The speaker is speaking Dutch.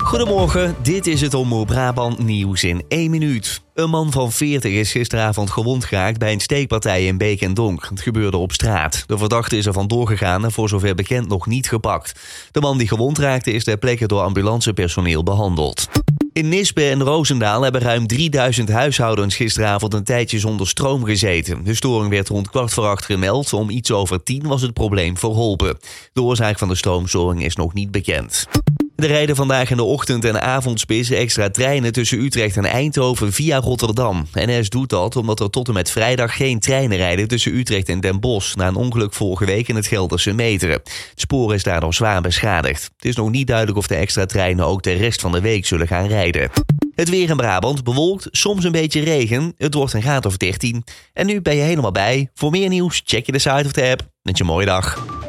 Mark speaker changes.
Speaker 1: Goedemorgen, dit is het Omroep Brabant nieuws in 1 minuut. Een man van 40 is gisteravond gewond geraakt bij een steekpartij in Beek en Donk. Het gebeurde op straat. De verdachte is er vandoor gegaan en voor zover bekend nog niet gepakt. De man die gewond raakte is ter plekke door ambulancepersoneel behandeld. In Nispe en Roosendaal hebben ruim 3000 huishoudens gisteravond een tijdje zonder stroom gezeten. De storing werd rond 7:15 gemeld. Om iets over 10 was het probleem verholpen. De oorzaak van de stroomstoring is nog niet bekend. Er rijden vandaag in de ochtend- en avondspits extra treinen tussen Utrecht en Eindhoven via Rotterdam. NS doet dat omdat er tot en met vrijdag geen treinen rijden tussen Utrecht en Den Bosch na een ongeluk vorige week in het Gelderse Meteren. Het spoor is daardoor zwaar beschadigd. Het is nog niet duidelijk of de extra treinen ook de rest van de week zullen gaan rijden. Het weer in Brabant bewolkt, soms een beetje regen. Het wordt een graad of 13. En nu ben je helemaal bij. Voor meer nieuws check je de site of de app. Met je mooie dag.